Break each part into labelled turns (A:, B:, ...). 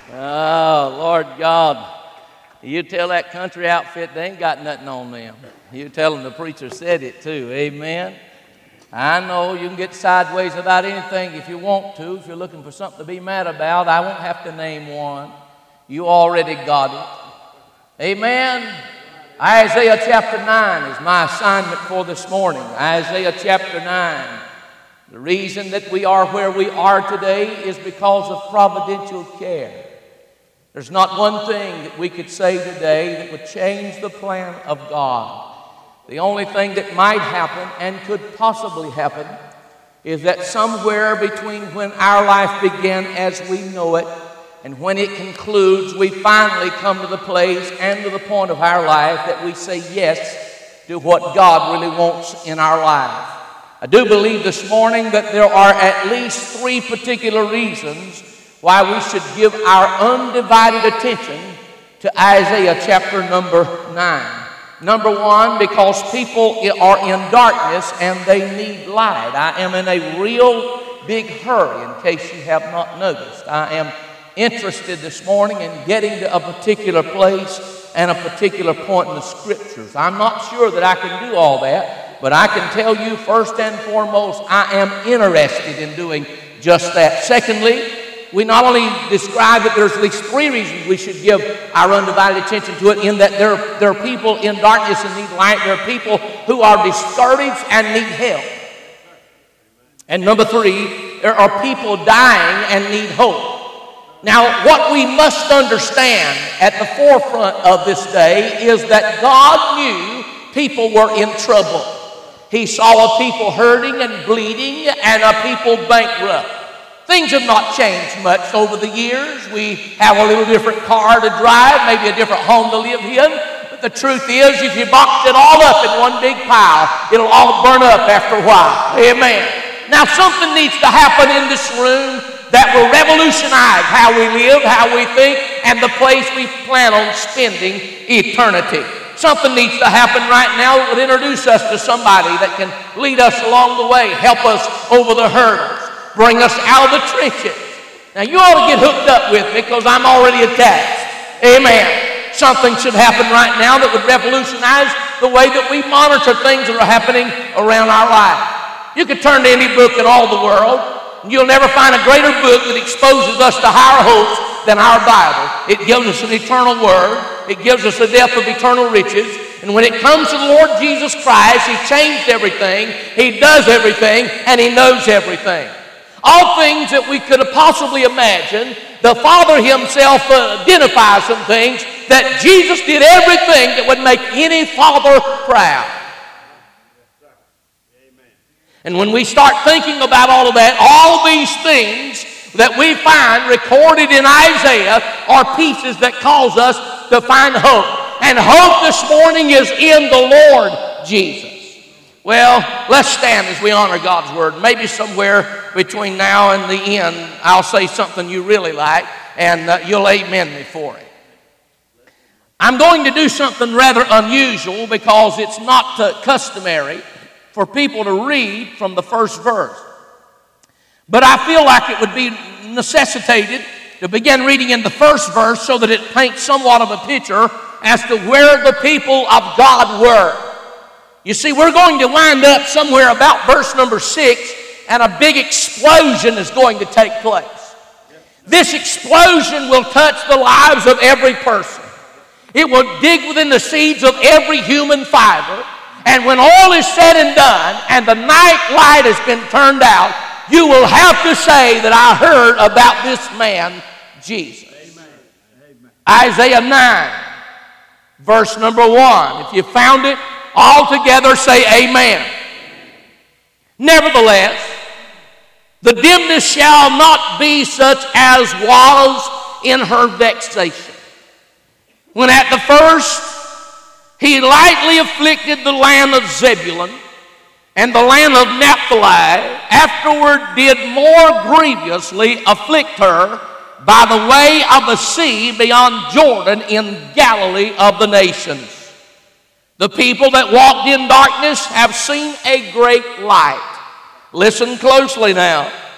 A: Oh, Lord God. You tell that country outfit they ain't got nothing on them. You tell them the preacher said it too. Amen. I know you can get sideways about anything if you want to. If you're looking for something to be mad about, I won't have to name one. You already got it. Amen. Isaiah chapter 9 is my assignment for this morning. Isaiah chapter 9. The reason that we are where we are today is because of providential care. There's not one thing that we could say today that would change the plan of God. The only thing that might happen and could possibly happen is that somewhere between when our life began as we know it and when it concludes, we finally come to the place and to the point of our life that we say yes to what God really wants in our life. I do believe this morning that there are at least three particular reasons why we should give our undivided attention to Isaiah chapter number 9. Number one, because people are in darkness and they need light. I am in a real big hurry, in case you have not noticed. I am interested this morning in getting to a particular place and a particular point in the Scriptures. I'm not sure that I can do all that, but I can tell you first and foremost, I am interested in doing just that. Secondly, we not only describe that there's at least three reasons we should give our undivided attention to it, in that there are people in darkness and need light. There are people who are discouraged and need help. And number three, there are people dying and need hope. Now, what we must understand at the forefront of this day is that God knew people were in trouble. He saw a people hurting and bleeding and a people bankrupt. Things have not changed much over the years. We have a little different car to drive, maybe a different home to live in. But the truth is, if you box it all up in one big pile, it'll all burn up after a while. Amen. Now, something needs to happen in this room that will revolutionize how we live, how we think, and the place we plan on spending eternity. Something needs to happen right now that would introduce us to somebody that can lead us along the way, help us over the hurdles, bring us out of the trenches. Now, you ought to get hooked up with me because I'm already attached. Amen. Something should happen right now that would revolutionize the way that we monitor things that are happening around our life. You could turn to any book in all the world, and you'll never find a greater book that exposes us to higher hopes than our Bible. It gives us an eternal word. It gives us the depth of eternal riches. And when it comes to the Lord Jesus Christ, He changed everything, He does everything, and He knows everything. All things that we could have possibly imagined, the Father Himself identifies some things that Jesus did everything that would make any father proud. And when we start thinking about all of that, all these things that we find recorded in Isaiah are pieces that cause us to find hope. And hope this morning is in the Lord Jesus. Well, let's stand as we honor God's Word. Maybe somewhere between now and the end, I'll say something you really like, and you'll amen me for it. I'm going to do something rather unusual because it's not customary for people to read from the first verse. But I feel like it would be necessitated to begin reading in the first verse so that it paints somewhat of a picture as to where the people of God were. You see, we're going to wind up somewhere about verse number 6, and a big explosion is going to take place. This explosion will touch the lives of every person. It will dig within the seeds of every human fiber. And when all is said and done, and the night light has been turned out, you will have to say that I heard about this man, Jesus. Amen. Isaiah 9, verse number 1. If you found it, all together say amen. Nevertheless, the dimness shall not be such as was in her vexation, when at the first He lightly afflicted the land of Zebulun and the land of Naphtali, afterward did more grievously afflict her by the way of the sea beyond Jordan in Galilee of the nations. The people that walked in darkness have seen a great light. Listen closely now.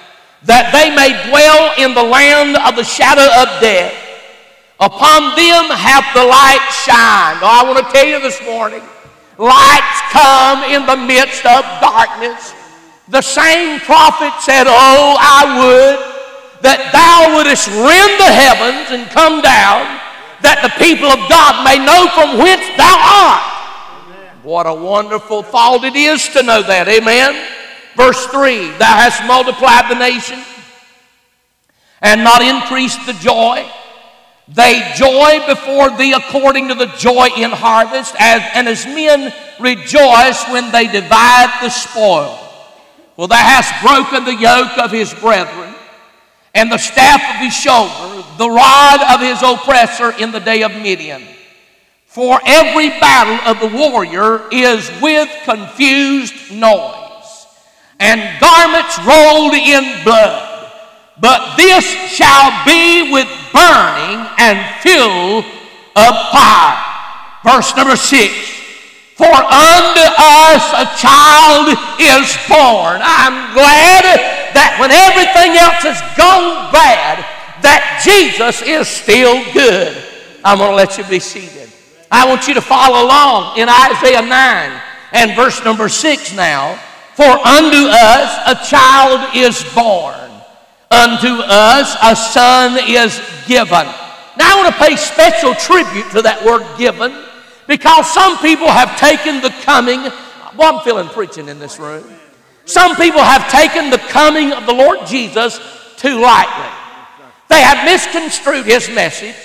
A: that they may dwell in the land of the shadow of death. Upon them hath the light shined. Oh, I want to tell you this morning, lights come in the midst of darkness. The same prophet said, oh, I would that thou wouldest rend the heavens and come down, that the people of God may know from whence thou art. Amen. What a wonderful thought it is to know that. Amen. Verse 3, thou hast multiplied the nation and not increased the joy. They joy before thee according to the joy in harvest, and as men rejoice when they divide the spoil. Well, thou hast broken the yoke of his brethren, and the staff of his shoulder, the rod of his oppressor in the day of Midian. For every battle of the warrior is with confused noise, and garments rolled in blood. But this shall be with burning and fuel of fire. Verse number 6. For unto us a child is born. I'm glad that when everything else has gone bad, that Jesus is still good. I'm going to let you be seated. I want you to follow along in Isaiah 9 and verse number 6 now. For unto us a child is born. Unto us a son is given. Now I want to pay special tribute to that word given, because some people have taken the coming, well, I'm feeling preaching in this room. Some people have taken the coming of the Lord Jesus too lightly. They have misconstrued his message.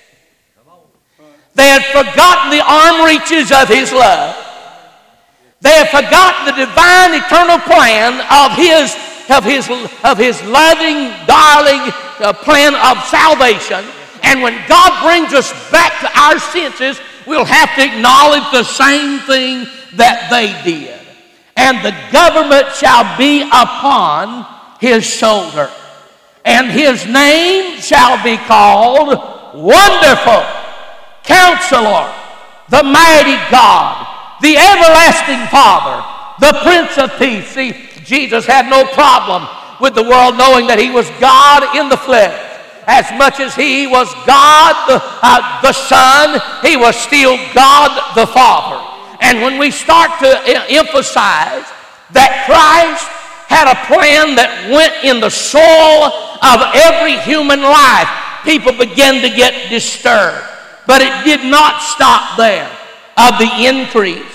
A: They have forgotten the arm reaches of his love. They have forgotten the divine eternal plan of his loving, darling plan of salvation. And when God brings us back to our senses, we'll have to acknowledge the same thing that they did. And the government shall be upon his shoulder, and his name shall be called Wonderful, Counselor, the Mighty God, the Everlasting Father, the Prince of Peace. See, Jesus had no problem with the world knowing that he was God in the flesh. As much as he was God the Son, he was still God the Father. And when we start to emphasize that Christ had a plan that went in the soul of every human life, people began to get disturbed. But it did not stop there. Of the increase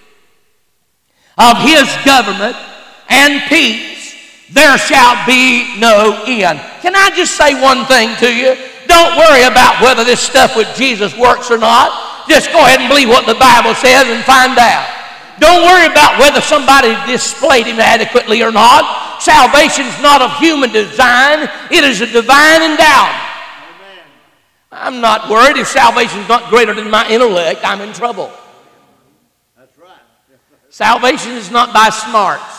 A: of his government and peace, there shall be no end. Can I just say one thing to you? Don't worry about whether this stuff with Jesus works or not. Just go ahead and believe what the Bible says and find out. Don't worry about whether somebody displayed him adequately or not. Salvation is not of human design. It is a divine endowment. Amen. I'm not worried. If salvation is not greater than my intellect, I'm in trouble. That's right. Salvation is not by smarts.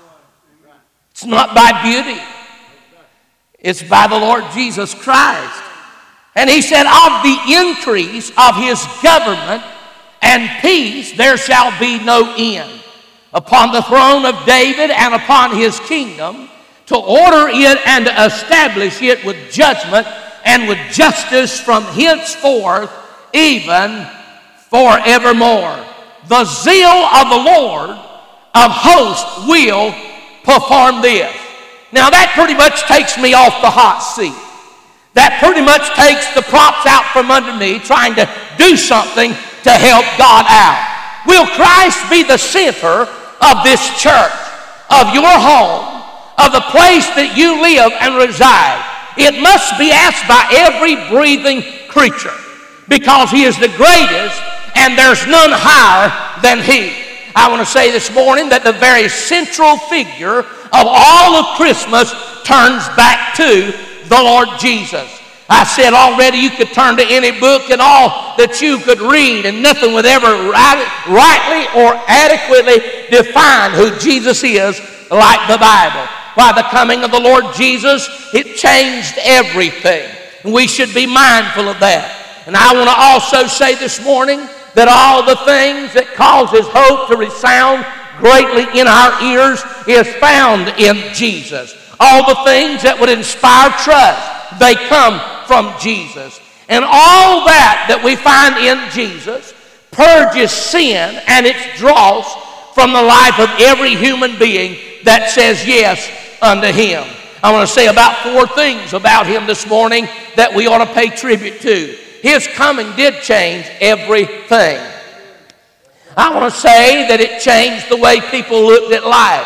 A: It's not by beauty. It's by the Lord Jesus Christ. And he said, of the increase of his government and peace there shall be no end, upon the throne of David and upon his kingdom, to order it and to establish it with judgment and with justice from henceforth even forevermore. The zeal of the Lord of hosts will perform this. Now that pretty much takes me off the hot seat. That pretty much takes the props out from under me trying to do something to help God out. Will Christ be the center of this church, of your home, of the place that you live and reside? It must be asked by every breathing creature, because he is the greatest and there's none higher than he. I want to say this morning that the very central figure of all of Christmas turns back to the Lord Jesus. I said already you could turn to any book and all that you could read, and nothing would ever rightly or adequately define who Jesus is like the Bible. By the coming of the Lord Jesus, it changed everything. And we should be mindful of that. And I want to also say this morning that all the things that causes hope to resound greatly in our ears is found in Jesus. All the things that would inspire trust, they come from Jesus. And all that we find in Jesus purges sin and its dross from the life of every human being that says yes unto Him. I want to say about 4 things about Him this morning that we ought to pay tribute to. His coming did change everything. I want to say that it changed the way people looked at life.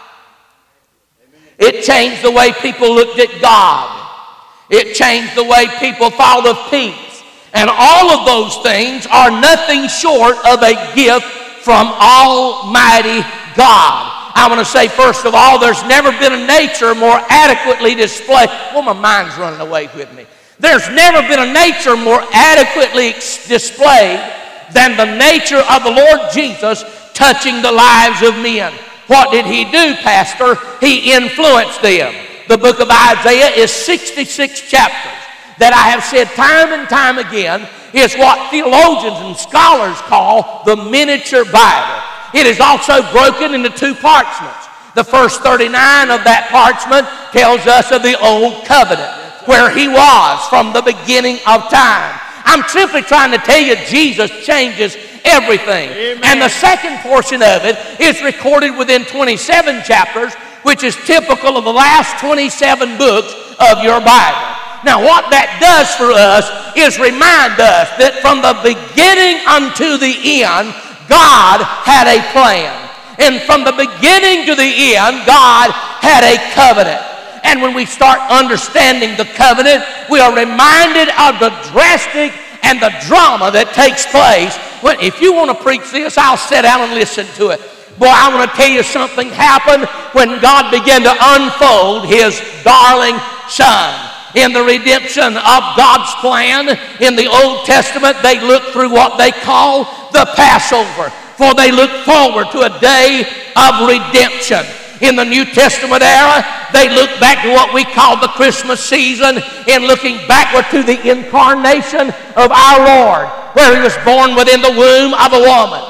A: It changed the way people looked at God. It changed the way people thought of peace. And all of those things are nothing short of a gift from Almighty God. I want to say, first of all, there's never been a nature more adequately displayed. Well, my mind's running away with me. There's never been a nature more adequately displayed than the nature of the Lord Jesus touching the lives of men. What did He do, Pastor? He influenced them. The book of Isaiah is 66 chapters that I have said time and time again is what theologians and scholars call the miniature Bible. It is also broken into 2 parchments. The first 39 of that parchment tells us of the Old Covenant, where He was from the beginning of time. I'm simply trying to tell you Jesus changes everything. Amen. And the second portion of it is recorded within 27 chapters, which is typical of the last 27 books of your Bible. Now, what that does for us is remind us that from the beginning unto the end, God had a plan. And from the beginning to the end, God had a covenant. And when we start understanding the covenant, we are reminded of the drastic and the drama that takes place. Well, if you want to preach this, I'll sit down and listen to it. Boy, I want to tell you something happened when God began to unfold His darling Son. In the redemption of God's plan in the Old Testament, they looked through what they call the Passover, for they looked forward to a day of redemption. In the New Testament era, they look back to what we call the Christmas season in looking backward to the incarnation of our Lord, where He was born within the womb of a woman.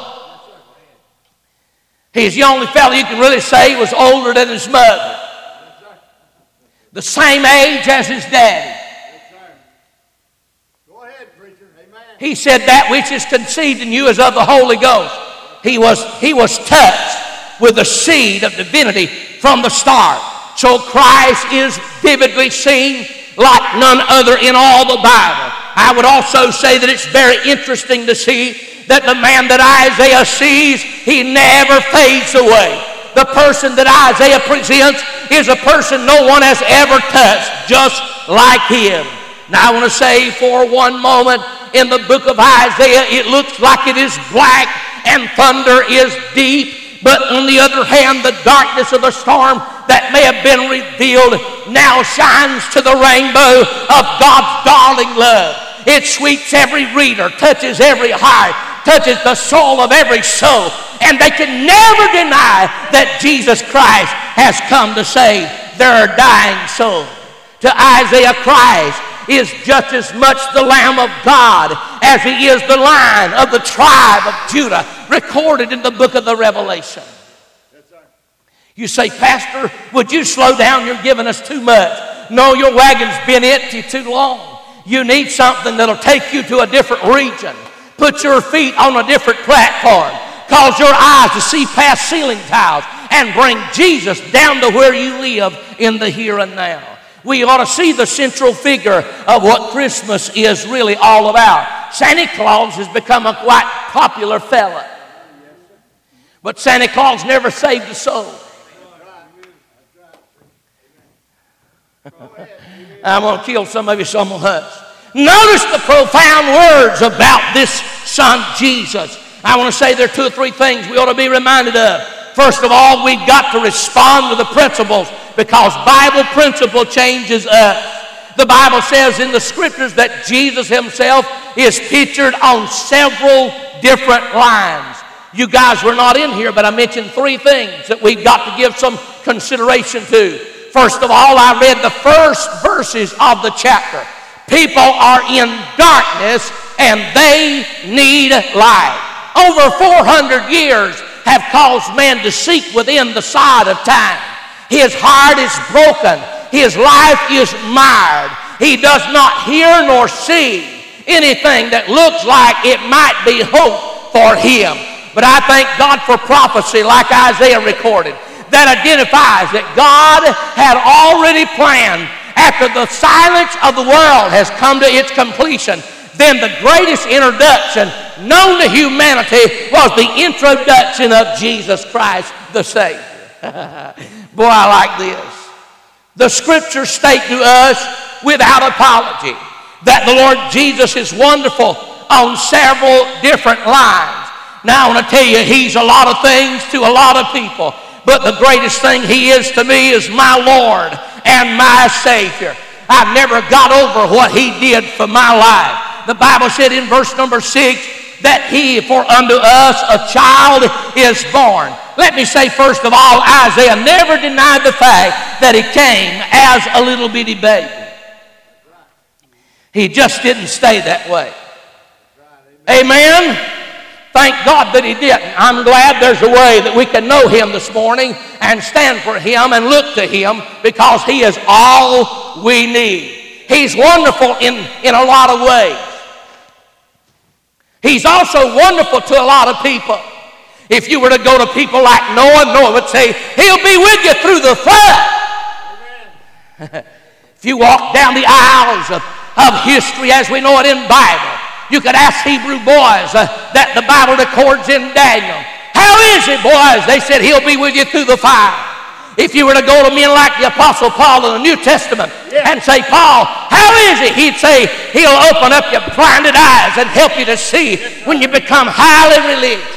A: He's the only fellow you can really say was older than his mother. The same age as his daddy.
B: Go ahead, preacher. Amen.
A: He said, that which is conceived in you is of the Holy Ghost. He was touched with the seed of divinity from the start. So Christ is vividly seen like none other in all the Bible. I would also say that it's very interesting to see that the man that Isaiah sees, he never fades away. The person that Isaiah presents is a person no one has ever touched, just like him. Now I want to say for one moment, in the book of Isaiah, it looks like it is black and thunder is deep. But on the other hand, the darkness of the storm that may have been revealed now shines to the rainbow of God's darling love. It sweeps every reader, touches every heart, touches the soul of every soul. And they can never deny that Jesus Christ has come to save their dying soul. To Isaiah, Christ is just as much the Lamb of God as He is the Lion of the tribe of Judah, recorded in the book of the Revelation. You say, Pastor, would you slow down? You're giving us too much. No, your wagon's been empty too long. You need something that'll take you to a different region. Put your feet on a different platform. Cause your eyes to see past ceiling tiles and bring Jesus down to where you live in the here and now. We ought to see the central figure of what Christmas is really all about. Santa Claus has become a quite popular fella. But Santa Claus never saved a soul. I'm going to kill some of you, so I'm going to hush. Notice the profound words about this Son Jesus. I want to say there are 2 or 3 things we ought to be reminded of. First of all, we've got to respond to the principles, because Bible principle changes us. The Bible says in the Scriptures that Jesus Himself is pictured on several different lines. You guys were not in here, but I mentioned 3 things that we've got to give some consideration to. First of all, I read the first verses of the chapter. People are in darkness and they need light. Over 400 years have caused man to seek within the side of time. His heart is broken. His life is marred. He does not hear nor see anything that looks like it might be hope for him. But I thank God for prophecy like Isaiah recorded that identifies that God had already planned after the silence of the world has come to its completion. Then the greatest introduction known to humanity was the introduction of Jesus Christ the Savior. Boy, I like this. The scriptures state to us without apology that the Lord Jesus is wonderful on several different lines. Now I want to tell you, He's a lot of things to a lot of people, but the greatest thing He is to me is my Lord and my Savior. I've never got over what He did for my life. The Bible said in verse number 6 that for unto us a child is born. Let me say first of all, Isaiah never denied the fact that He came as a little bitty baby. He just didn't stay that way. Amen? Thank God that He didn't. I'm glad there's a way that we can know Him this morning and stand for Him and look to Him, because He is all we need. He's wonderful in a lot of ways. He's also wonderful to a lot of people. If you were to go to people like Noah, Noah would say, He'll be with you through the flood. If you walk down the aisles of history as we know it in the Bible, you could ask Hebrew boys that the Bible records in Daniel, how is it, boys? They said, He'll be with you through the fire. If you were to go to men like the Apostle Paul in the New Testament and say, Paul, how is it? He'd say, He'll open up your blinded eyes and help you to see when you become highly religious.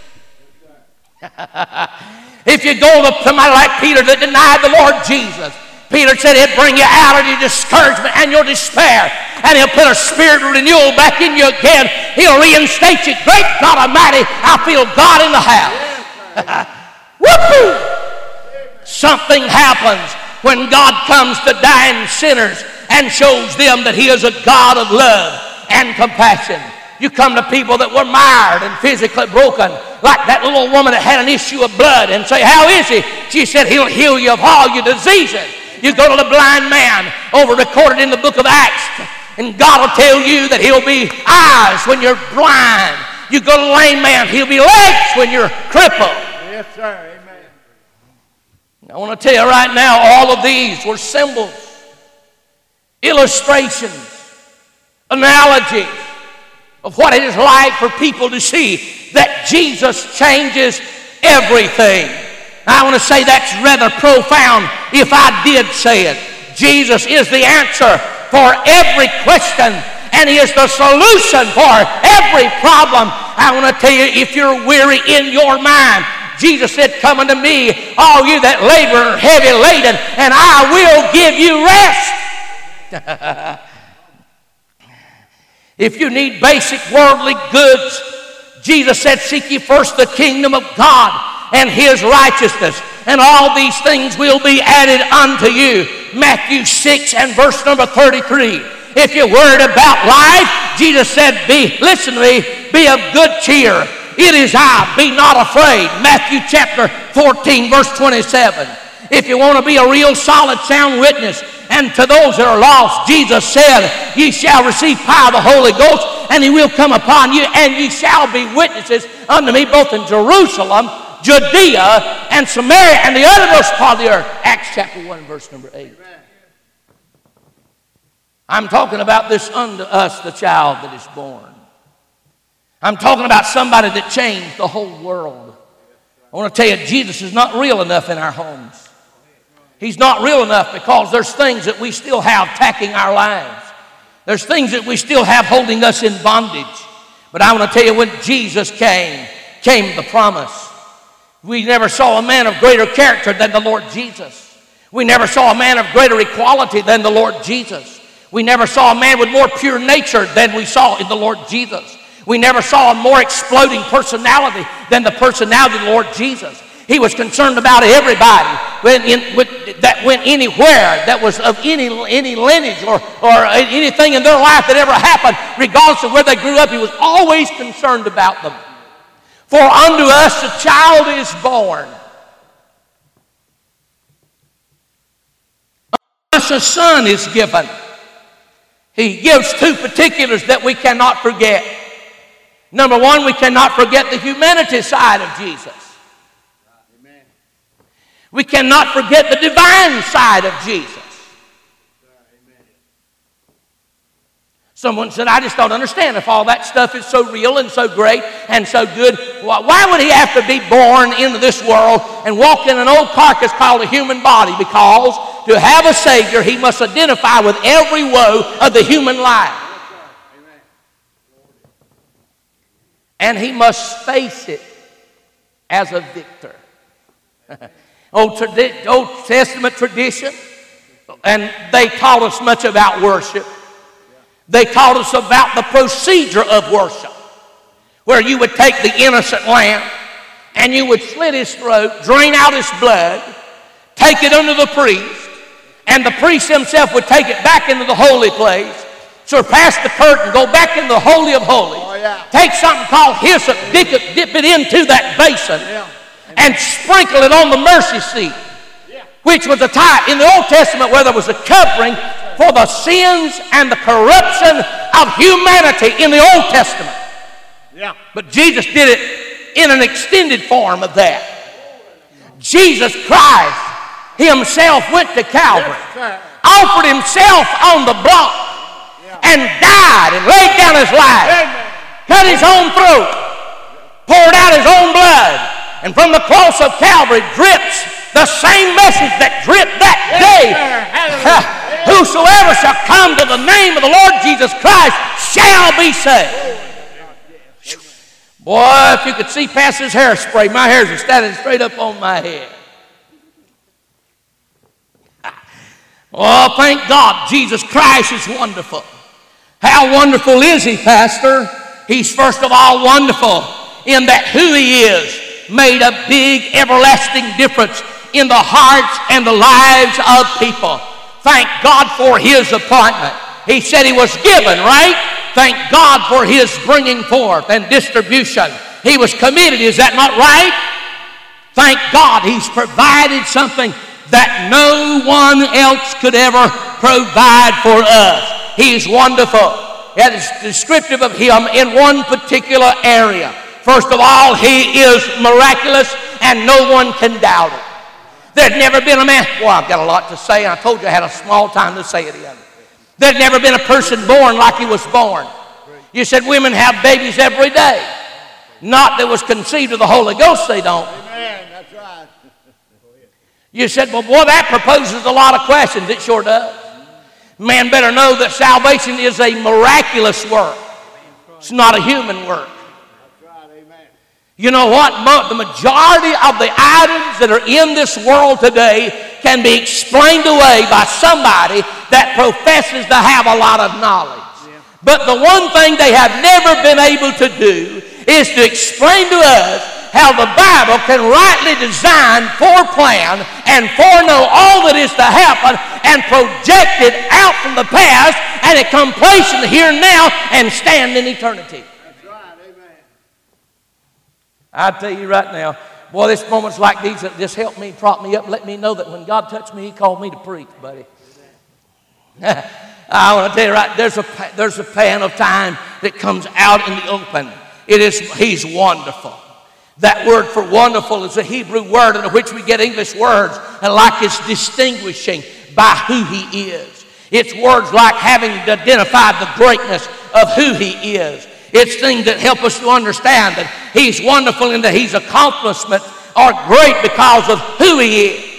A: If you go to somebody like Peter that denied the Lord Jesus, Peter said He'll bring you out of your discouragement and your despair, and He'll put a spirit of renewal back in you again. He'll reinstate you. Great God Almighty, I feel God in the house. Woo! Something happens when God comes to dying sinners and shows them that He is a God of love and compassion. You come to people that were mired and physically broken, like that little woman that had an issue of blood, and say, how is He? She said, He'll heal you of all your diseases. You go to the blind man, over recorded in the book of Acts, and God will tell you that He'll be eyes when you're blind. You go to the lame man, He'll be legs when you're crippled.
B: Yes, sir. Amen.
A: I want to tell you right now, all of these were symbols, illustrations, analogies of what it is like for people to see that Jesus changes everything. I want to say that's rather profound if I did say it. Jesus is the answer for every question, and He is the solution for every problem. I want to tell you, if you're weary in your mind, Jesus said, come unto me, all you that labor and are heavy laden, and I will give you rest. If you need basic worldly goods, Jesus said, seek ye first the kingdom of God and His righteousness, and all these things will be added unto you. Matthew 6 and verse number 33. If you're worried about life, Jesus said, listen to me, be of good cheer. It is I, be not afraid. Matthew chapter 14 verse 27. If you want to be a real solid, sound witness, and to those that are lost, Jesus said, ye shall receive power of the Holy Ghost, and He will come upon you, and ye shall be witnesses unto me both in Jerusalem, Judea, and Samaria, and the uttermost part of the earth. Acts chapter 1, verse number 8. I'm talking about this unto us, the child that is born. I'm talking about somebody that changed the whole world. I want to tell you, Jesus is not real enough in our homes. He's not real enough because there's things that we still have attacking our lives. There's things that we still have holding us in bondage. But I want to tell you, when Jesus came the promise. We never saw a man of greater character than the Lord Jesus. We never saw a man of greater equality than the Lord Jesus. We never saw a man with more pure nature than we saw in the Lord Jesus. We never saw a more exploding personality than the personality of the Lord Jesus. He was concerned about everybody that went anywhere, that was of any lineage or anything in their life that ever happened, regardless of where they grew up. He was always concerned about them. For unto us a child is born. us a son is given. He gives two particulars that we cannot forget. Number one, we cannot forget the humanity side of Jesus. We cannot forget the divine side of Jesus. Someone said, I just don't understand if all that stuff is so real and so great and so good. Why would he have to be born into this world and walk in an old carcass called a human body? Because to have a Savior, he must identify with every woe of the human life. And he must face it as a victor. Old Testament tradition, and they taught us much about worship. They taught us about the procedure of worship, where you would take the innocent lamb and you would slit his throat, drain out his blood, take it unto the priest, and the priest himself would take it back into the holy place, surpass the curtain, go back into the Holy of Holies, take something called hyssop, dip it into that basin, and sprinkle it on the mercy seat, which was a type in the Old Testament where there was a covering for the sins and the corruption of humanity in the Old Testament. But Jesus did it in an extended form of that. Jesus Christ himself went to Calvary, offered himself on the block, and died and laid down his life, cut his own throat, poured out his own blood, and from the cross of Calvary drips the same message that dripped that day. Whosoever shall come to the name of the Lord Jesus Christ shall be saved. Boy, if you could see past his hairspray, my hairs are standing straight up on my head. Oh, thank God, Jesus Christ is wonderful. How wonderful is he, Pastor? He's first of all wonderful in that who he is made a big everlasting difference in the hearts and the lives of people. Thank God for his appointment. He said he was given, right? Thank God for his bringing forth and distribution. He was committed, is that not right? Thank God he's provided something that no one else could ever provide for us. He's wonderful. That is descriptive of him in one particular area. First of all, he is miraculous and no one can doubt it. There'd never been a man, well, I've got a lot to say, and I told you I had a small time to say it in. There'd never been a person born like he was born. You said women have babies every day. Not that was conceived of the Holy Ghost, they don't.
B: Amen, that's right.
A: You said, well, boy, that proposes a lot of questions. It sure does. Man better know that salvation is a miraculous work. It's not a human work. You know what? The majority of the items that are in this world today can be explained away by somebody that professes to have a lot of knowledge. But the one thing they have never been able to do is to explain to us how the Bible can rightly design, foreplan, and foreknow all that is to happen and project it out from the past and it come place in the here and now and stand in eternity. I tell you right now, boy, there's moments like these that just help me, prop me up, let me know that when God touched me, he called me to preach, buddy. I want to tell you right, there's a pan of time that comes out in the open. He's wonderful. That word for wonderful is a Hebrew word in which we get English words, and like it's distinguishing by who he is. It's words like having identified the greatness of who he is. It's things that help us to understand that he's wonderful and that his accomplishments are great because of who he is.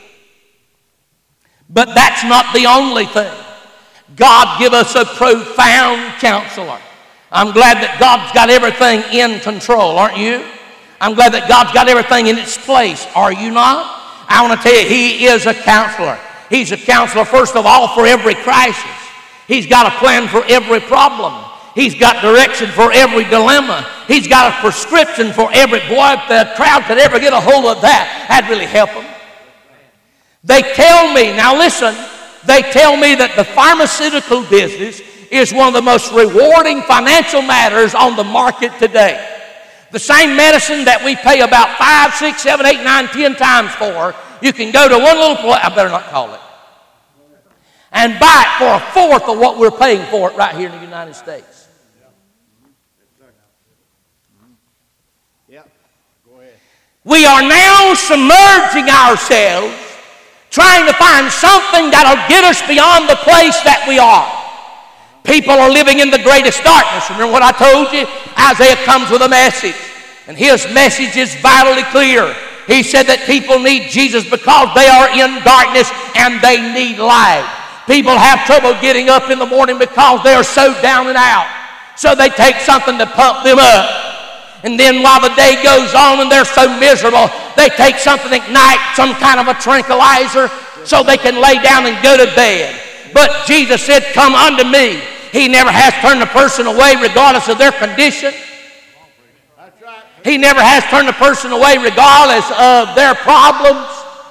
A: But that's not the only thing. God give us a profound counselor. I'm glad that God's got everything in control, aren't you? I'm glad that God's got everything in its place, are you not? I want to tell you, he is a counselor. He's a counselor, first of all, for every crisis. He's got a plan for every problem. He's got direction for every dilemma. He's got a prescription for every... Boy, if the crowd could ever get a hold of that, that'd really help them. They tell me, now listen, they tell me that the pharmaceutical business is one of the most rewarding financial matters on the market today. The same medicine that we pay about 5, 6, 7, 8, 9, 10 times for, you can go to one little place, I better not call it. and buy it for a fourth of what we're paying for it right here in the United States. We are now submerging ourselves, trying to find something that'll get us beyond the place that we are. People are living in the greatest darkness. Remember what I told you? Isaiah comes with a message, and his message is vitally clear. He said that people need Jesus because they are in darkness and they need light. People have trouble getting up in the morning because they are so down and out. So they take something to pump them up. And then while the day goes on and they're so miserable, they take something at night, some kind of a tranquilizer, so they can lay down and go to bed. But Jesus said, come unto me. He never has turned a person away regardless of their condition. He never has turned a person away regardless of their problems.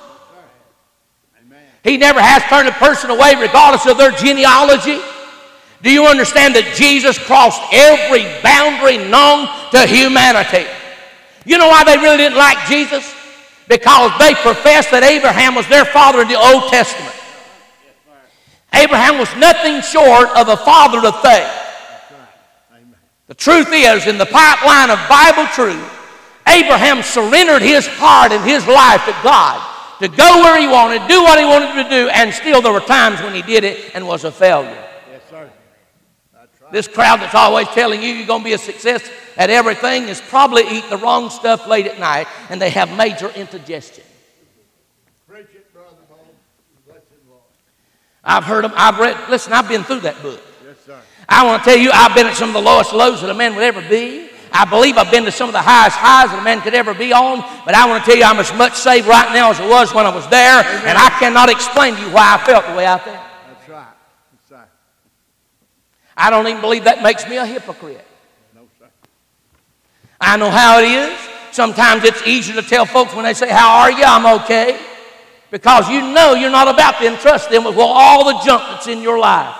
A: He never has turned a person away regardless of their genealogy. Do you understand that Jesus crossed every boundary known to humanity? You know why they really didn't like Jesus? Because they professed that Abraham was their father in the Old Testament. Abraham was nothing short of a father of faith. The truth is, in the pipeline of Bible truth, Abraham surrendered his heart and his life to God to go where he wanted, do what he wanted to do, and still there were times when he did it and was a failure.
B: Yes, sir. That's right.
A: This crowd that's always telling you you're going to be a success at everything is probably eating the wrong stuff late at night, and they have major indigestion.
B: Preach it, Brother Bo. Bless the Lord.
A: I've heard them. I've been through that book.
B: Yes, sir.
A: I want to tell you, I've been at some of the lowest lows that a man would ever be. I believe I've been to some of the highest highs that a man could ever be on, but I want to tell you I'm as much saved right now as I was when I was there,
B: Amen.
A: and I cannot explain to you why I felt the way I felt.
B: That's right. That's right.
A: I don't even believe that makes me a hypocrite.
B: No, sir.
A: I know how it is. Sometimes it's easier to tell folks when they say, how are you? I'm okay. Because you know you're not about to entrust them with all the junk that's in your life.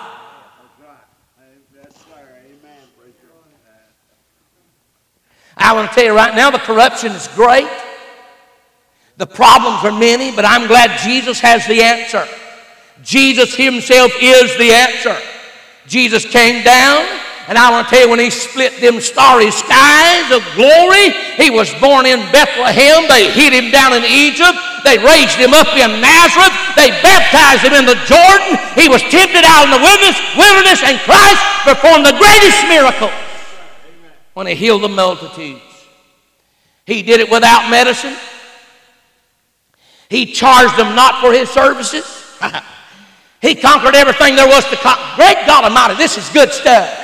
A: I want to tell you right now, the corruption is great. The problems are many, but I'm glad Jesus has the answer. Jesus himself is the answer. Jesus came down, and I want to tell you, when he split them starry skies of glory, he was born in Bethlehem. They hid him down in Egypt. They raised him up in Nazareth. They baptized him in the Jordan. He was tempted out in the wilderness, and Christ performed the greatest miracle when he healed the multitudes. He did it without medicine. He charged them not for his services. He conquered everything there was to conquer. Great God Almighty, this is good stuff.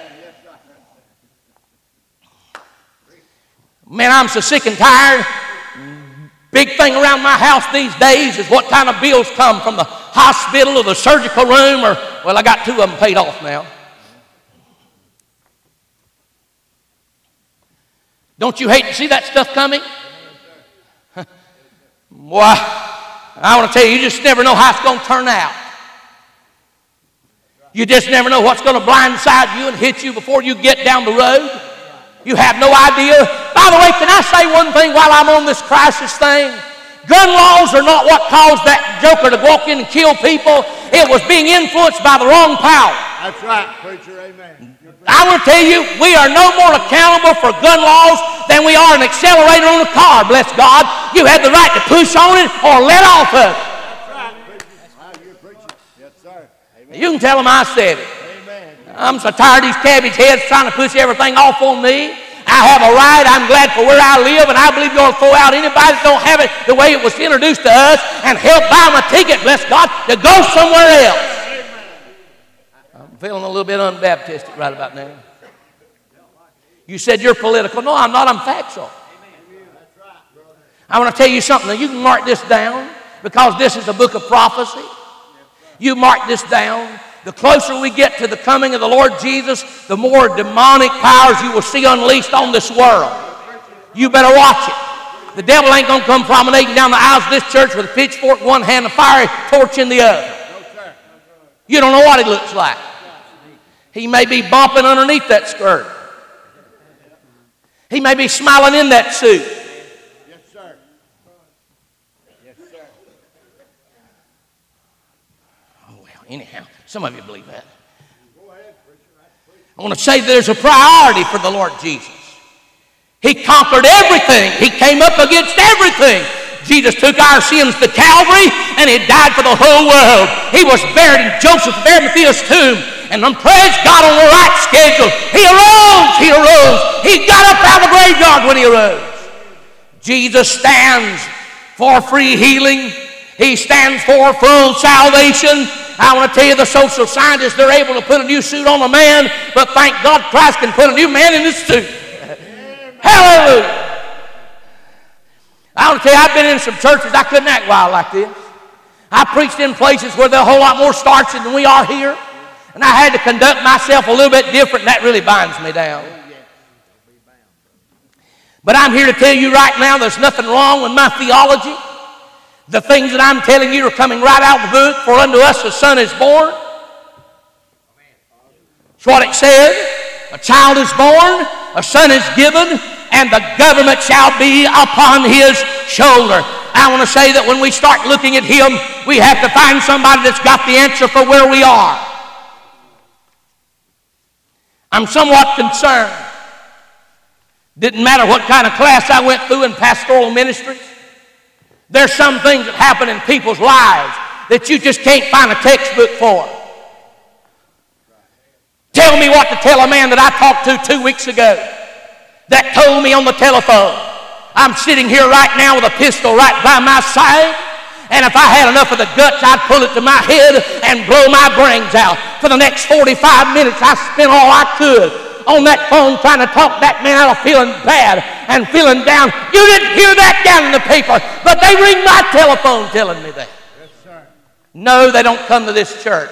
A: Man, I'm so sick and tired. Big thing around my house these days is what kind of bills come from the hospital or the surgical room, or, well, I got 2 of them paid off now. Don't you hate to see that stuff coming? Boy, I want to tell you, you just never know how it's going to turn out. You just never know what's going to blindside you and hit you before you get down the road. You have no idea. By the way, can I say one thing while I'm on this crisis thing? Gun laws are not what caused that joker to walk in and kill people. It was being influenced by the wrong power.
B: That's right, preacher. Amen.
A: I want to tell you, we are no more accountable for gun laws than we are an accelerator on a car, bless God. You have the right to push on it or let off of it.
B: That's right, preacher. Wow, you're preaching. Yes, sir. Amen.
A: You can tell them I said it.
B: Amen.
A: I'm so tired of these cabbage heads trying to push everything off on me. I have a right. I'm glad for where I live, and I believe you're going to throw out anybody that don't have it the way it was introduced to us and help buy them a ticket, bless God, to go somewhere else. I'm feeling a little bit unbaptistic right about now. You said you're political. No, I'm not. I'm factual. I want to tell you something. Now, you can mark this down because this is a book of prophecy. You mark this down. The closer we get to the coming of the Lord Jesus, the more demonic powers you will see unleashed on this world. You better watch it. The devil ain't going to come promenading down the aisles of this church with a pitchfork in one hand and a fiery torch in the other. You don't know what he looks like. He may be bumping underneath that skirt. He may be smiling in that suit.
B: Yes, sir. Yes, sir.
A: Oh, well, Anyhow, some of you believe that. I want to say there's a priority for the Lord Jesus. He conquered everything. He came up against everything. Jesus took our sins to Calvary, and He died for the whole world. He was buried in Joseph of Arimathea's tomb, and praise God, on the right schedule. He arose. He arose. He got up out of the graveyard when He arose. Jesus stands for free healing. He stands for full salvation. I want to tell you, the social scientists, they're able to put a new suit on a man, but thank God Christ can put a new man in his suit. Hallelujah. I want to tell you, I've been in some churches, I couldn't act wild like this. I preached in places where there are a whole lot more starches than we are here, and I had to conduct myself a little bit different, and that really binds me down. But I'm here to tell you right now, there's nothing wrong with my theology. The things that I'm telling you are coming right out of the book. For unto us a son is born. That's what it said. A child is born, a son is given, and the government shall be upon his shoulder. I want to say that when we start looking at him, we have to find somebody that's got the answer for where we are. I'm somewhat concerned. Didn't matter what kind of class I went through in pastoral ministry. There's some things that happen in people's lives that you just can't find a textbook for. Tell me what to tell a man that I talked to 2 weeks ago that told me on the telephone, I'm sitting here right now with a pistol right by my side, and if I had enough of the guts, I'd pull it to my head and blow my brains out. For the next 45 minutes, I spent all I could on that phone trying to talk that man out of feeling bad and feeling down. You didn't hear that down in the paper, but they ring my telephone telling me that.
B: Yes, sir.
A: No, they don't come to this church.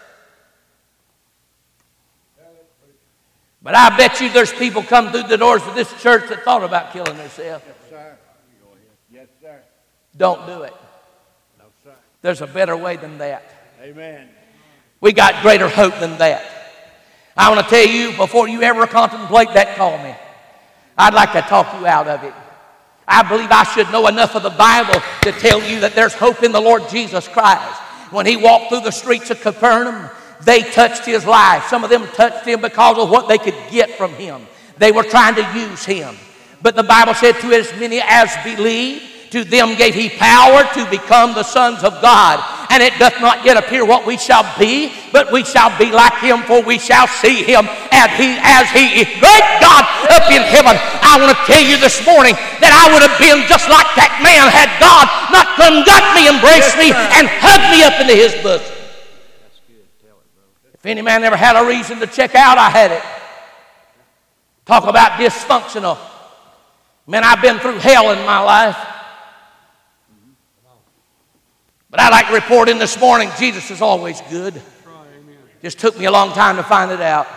A: But I bet you there's people come through the doors of this church that thought about killing themselves.
B: Yes, sir. Yes, sir.
A: Don't do it.
B: No, sir.
A: There's a better way than that.
B: Amen.
A: We got greater hope than that. I want to tell you, before you ever contemplate that, call me. I'd like to talk you out of it. I believe I should know enough of the Bible to tell you that there's hope in the Lord Jesus Christ. When He walked through the streets of Capernaum, they touched His life. Some of them touched Him because of what they could get from Him. They were trying to use Him. But the Bible said, to as many as believe, to them gave He power to become the sons of God. And it doth not yet appear what we shall be, but we shall be like Him, for we shall see Him as He is. Great God up in heaven, I want to tell you this morning that I would have been just like that man had God not conduct me, embrace me, and hug me up into His bosom. If any man ever had a reason to check out, I had it. Talk about dysfunctional. Man, I've been through hell in my life. But I'd like to report in this morning, Jesus is always good. Just took me a long time to find it out.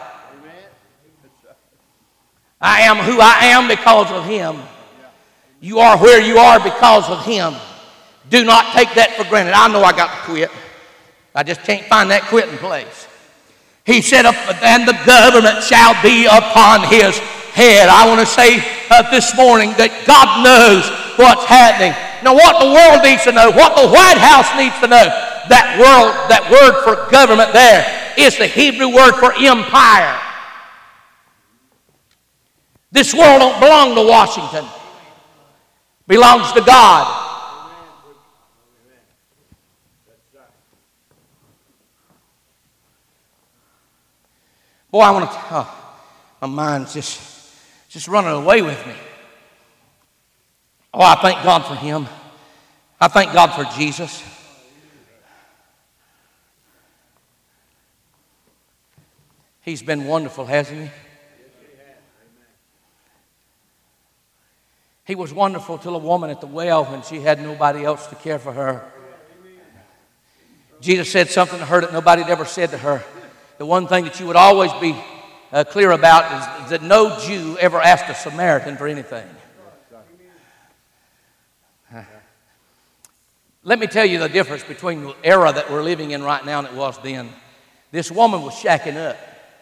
A: I am who I am because of Him. You are where you are because of Him. Do not take that for granted. I know I got to quit. I just can't find that quitting place. He said, and the government shall be upon His head. I want to say this morning that God knows what's happening. Now, what the world needs to know, what the White House needs to know, that word for government there is the Hebrew word for empire. This world don't belong to Washington. It belongs to God. Boy, I want to, my mind's just running away with me. Oh, I thank God for Him. I thank God for Jesus. He's been wonderful, hasn't He? He was wonderful to a woman at the well when she had nobody else to care for her. Jesus said something to her that nobody had ever said to her. The one thing that you would always be clear about is that no Jew ever asked a Samaritan for anything. Let me tell you the difference between the era that we're living in right now and it was then. This woman was shacking up.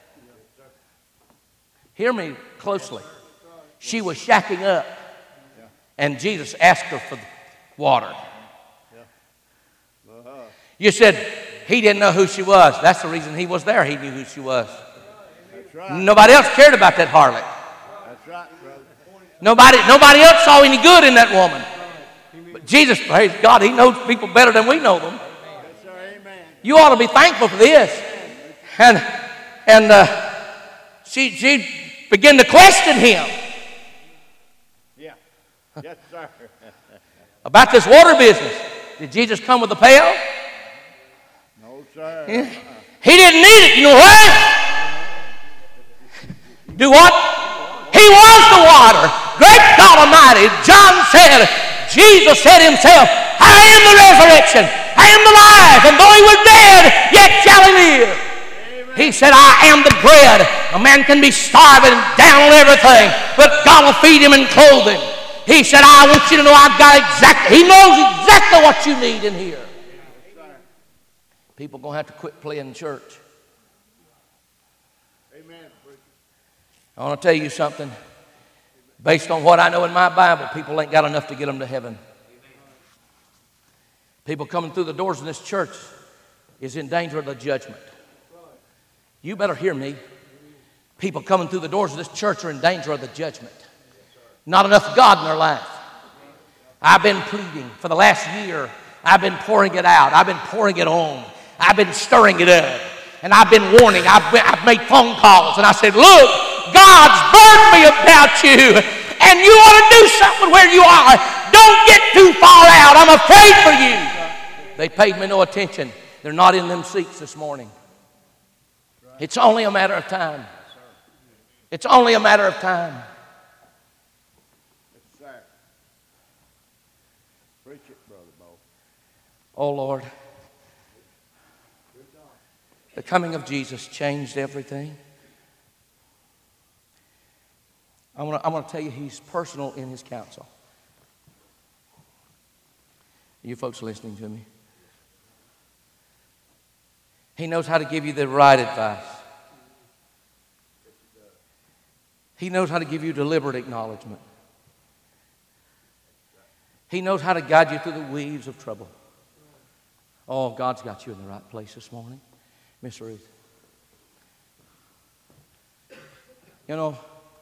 A: Hear me closely. She was shacking up. And Jesus asked her for water. You said, he didn't know who she was. That's the reason he was there. He knew who she was.
B: That's right.
A: Nobody else cared about that harlot.
B: That's right, brother.
A: Nobody else saw any good in that woman. But Jesus, praise God, he knows people better than we know them.
B: Yes, sir. Amen.
A: You ought to be thankful for this. And she began to question him
B: Yeah. Yes, sir.
A: about this water business. Did Jesus come with a pail?
B: No, sir.
A: He didn't need it. You know why? Do what? He was the water. Great God Almighty. John said, Jesus said himself, I am the resurrection. I am the life. And though he was dead, yet shall he live. Amen. He said, I am the bread. A man can be starving down on everything, but God will feed him and clothe him. He said, I want you to know I've got he knows exactly what you need in here. People are going to have to quit playing church.
B: Amen.
A: I want to tell you something. Based on what I know in my Bible, people ain't got enough to get them to heaven. People coming through the doors of this church is in danger of the judgment. You better hear me. People coming through the doors of this church are in danger of the judgment. Not enough God in their life. I've been pleading for the last year. I've been pouring it out. I've been pouring it on. I've been stirring it up. And I've been warning. I've made phone calls. And I said, look, God's burdened me about you. And you ought to do something where you are. Don't get too far out. I'm afraid for you. They paid me no attention. They're not in them seats this morning. It's only a matter of time. It's only a matter of time.
B: Yes, sir. Preach it, Brother Bo.
A: Oh, Lord. The coming of Jesus changed everything. I want to tell you, he's personal in his counsel. You folks listening to me? He knows how to give you the right advice. He knows how to give you deliberate acknowledgement. He knows how to guide you through the weaves of trouble. Oh, God's got you in the right place this morning, Miss Ruth. You know,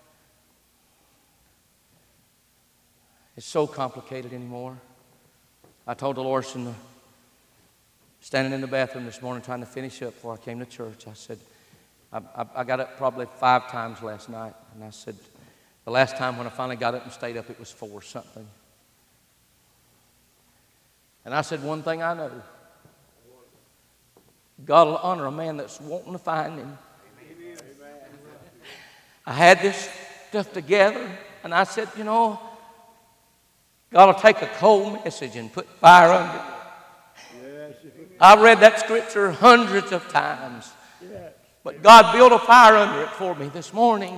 A: it's so complicated anymore. I told Dolores standing in the bathroom this morning trying to finish up before I came to church, I said, I got up probably 5 times last night, and I said, the last time when I finally got up and stayed up, it was 4 something. And I said, one thing I know, God will honor a man that's wanting to find him. Amen. I had this stuff together, and I said, you know, God will take a cold message and put fire under it. I've read that scripture hundreds of times. But God built a fire under it for me this morning.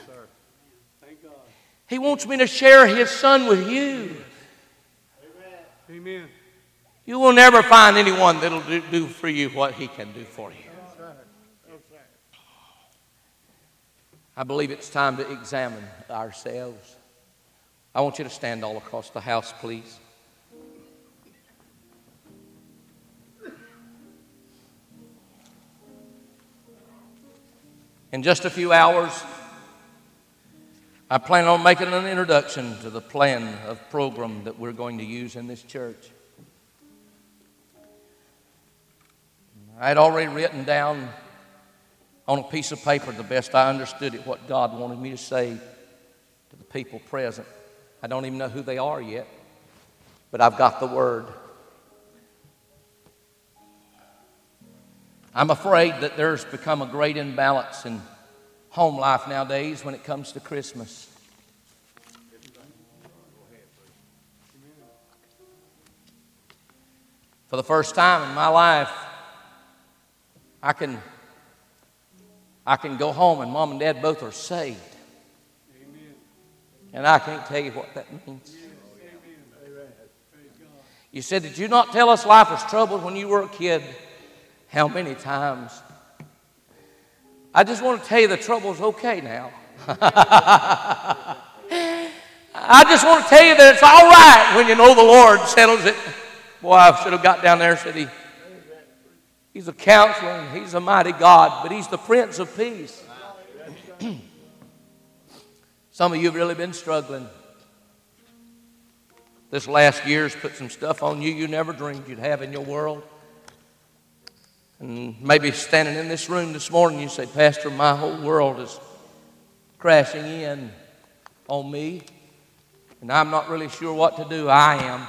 A: He wants me to share His Son with you.
B: Amen.
A: You will never find anyone that will do for you what He can do for you. I believe it's time to examine ourselves. I want you to stand all across the house, please. In just a few hours, I plan on making an introduction to the plan of program that we're going to use in this church. I had already written down on a piece of paper, the best I understood it, what God wanted me to say to the people present. I don't even know who they are yet, but I've got the word. I'm afraid that there's become a great imbalance in home life nowadays when it comes to Christmas. For the first time in my life, I can go home and Mom and Dad both are saved. And I can't tell you what that means. You said, did you not tell us life was troubled when you were a kid? How many times? I just want to tell you the trouble's okay now. I just want to tell you that it's all right when you know the Lord settles it. Boy, I should have got down there and said, He's a counselor and He's a mighty God, but He's the Prince of Peace. Some of you have really been struggling. This last year's put some stuff on you never dreamed you'd have in your world. And maybe standing in this room this morning, you say, Pastor, my whole world is crashing in on me, and I'm not really sure what to do. I am.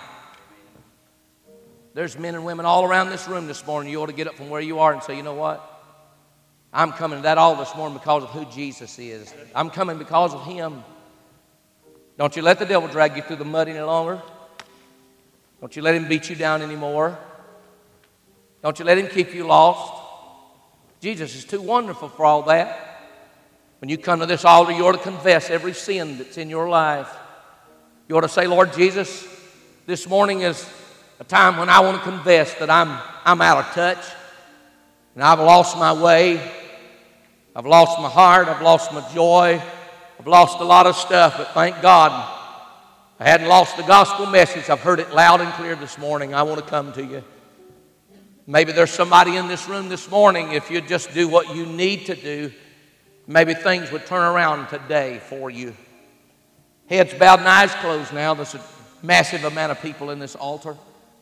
A: There's men and women all around this room this morning. You ought to get up from where you are and say, you know what? I'm coming to that altar this morning because of who Jesus is. I'm coming because of Him. Don't you let the devil drag you through the mud any longer. Don't you let him beat you down anymore. Don't you let him keep you lost. Jesus is too wonderful for all that. When you come to this altar, you ought to confess every sin that's in your life. You ought to say, Lord Jesus, this morning is a time when I want to confess that I'm out of touch and I've lost my way. I've lost my heart. I've lost my joy. I've lost a lot of stuff, but thank God I hadn't lost the gospel message. I've heard it loud and clear this morning. I want to come to you. Maybe there's somebody in this room this morning, if you just do what you need to do, maybe things would turn around today for you. Heads bowed and eyes closed now. There's a massive amount of people in this altar.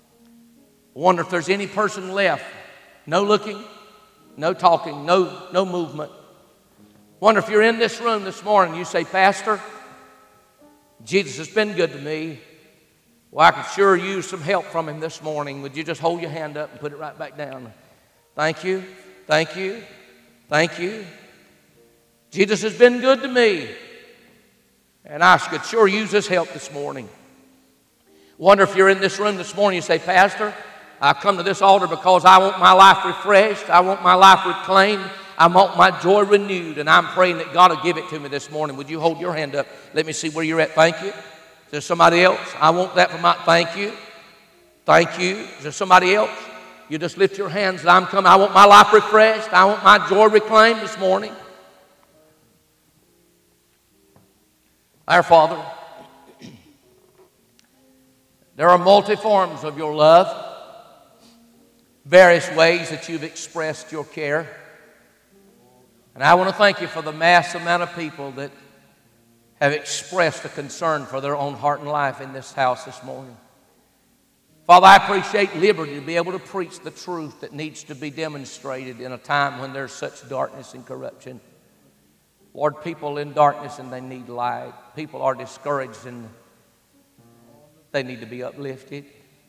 A: I wonder if there's any person left. No looking, no talking, no movement. Wonder if you're in this room this morning, you say, Pastor, Jesus has been good to me. Well, I could sure use some help from Him this morning. Would you just hold your hand up and put it right back down? Thank you, thank you, thank you. Jesus has been good to me, and I could sure use His help this morning. Wonder if you're in this room this morning, you say, Pastor, I come to this altar because I want my life refreshed. I want my life reclaimed. I want my joy renewed, and I'm praying that God will give it to me this morning. Would you hold your hand up? Let me see where you're at. Thank you. Is there somebody else? I want that from my, thank you. Thank you. Is there somebody else? You just lift your hands and I'm coming. I want my life refreshed. I want my joy reclaimed this morning. Our Father, there are multi forms of your love, various ways that you've expressed your care. And I want to thank you for the mass amount of people that have expressed a concern for their own heart and life in this house this morning. Father, I appreciate liberty to be able to preach the truth that needs to be demonstrated in a time when there's such darkness and corruption. Lord, people in darkness and they need light. People are discouraged and they need to be uplifted.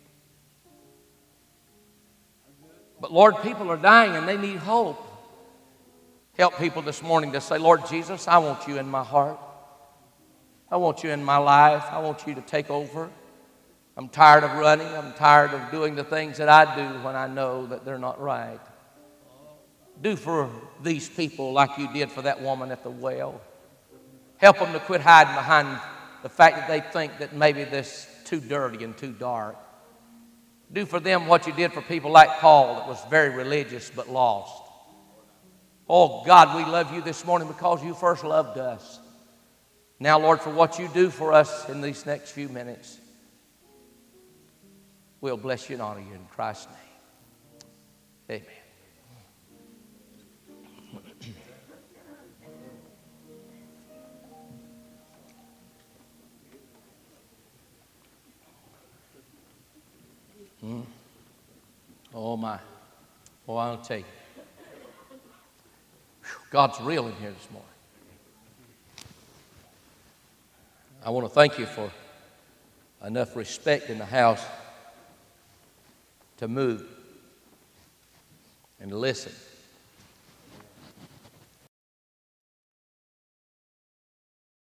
A: But Lord, people are dying and they need hope. Help people this morning to say, Lord Jesus, I want you in my heart. I want you in my life. I want you to take over. I'm tired of running. I'm tired of doing the things that I do when I know that they're not right. Do for these people like you did for that woman at the well. Help them to quit hiding behind the fact that they think that maybe this is too dirty and too dark. Do for them what you did for people like Paul that was very religious but lost. Oh God, we love you this morning because you first loved us. Now, Lord, for what you do for us in these next few minutes, we'll bless you and honor you in Christ's name. Amen. Oh, my. Oh, I'll tell you. God's real in here this morning. I want to thank you for enough respect in the house to move and to listen.